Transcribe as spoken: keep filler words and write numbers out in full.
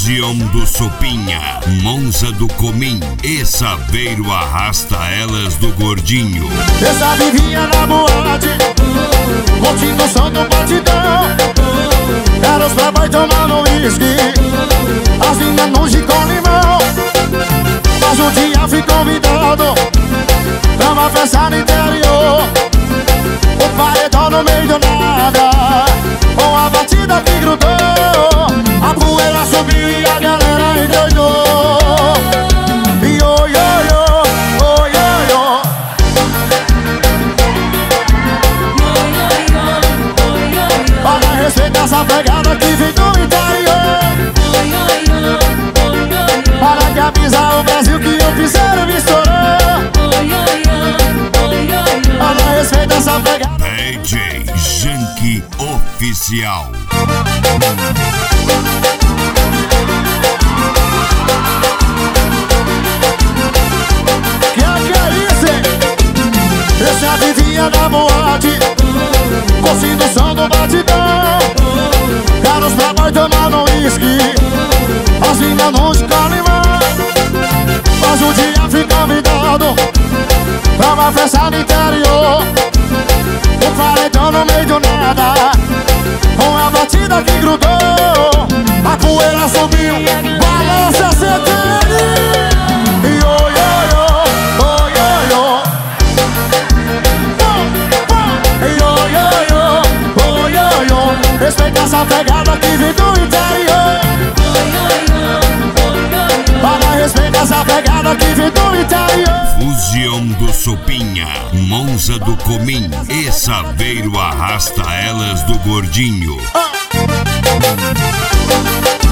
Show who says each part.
Speaker 1: Fugiam do Sopinha, Monza do Comim e Saveiro arrasta elas do Gordinho.
Speaker 2: Essa vivia na boate, curtindo o som do batidão. Era os trabalhos tomando uísque, as minas no gin com limão. Mas um dia fui convidado pra uma festa no interior. O paredão no meio do nada, com a batida que grudou. A poeira subiu e a galera endoidou. E oi, oi, oi, oi, oi, oi. Para respeitar essa pegada que vem do interior. Para que avisar o Brasil que eu fizeram me estourar. Para respeitar essa pegada.
Speaker 1: D J Janky Oficial.
Speaker 2: Que é que é isso, hein? Esse é a vizinha da boate, curtindo o som do batidão. Era os trabalhos tomando uísque, as minas no limão. Mas um dia fui convidado pra uma festa no interior. O paredão no meio do nada, com a batida que grudou. A poeira subiu, balança a centelha. E oi, oi, oi, oi, oi, oi. E oi, oi, oi, oi, oi, oi. Respeita essa pegada que vem do interior. Para respeitar essa pegada que vem do interior.
Speaker 1: Fugiam do Sopinha, Monza do Comim e Saveiro arrasta elas do Gordinho.
Speaker 2: Ah.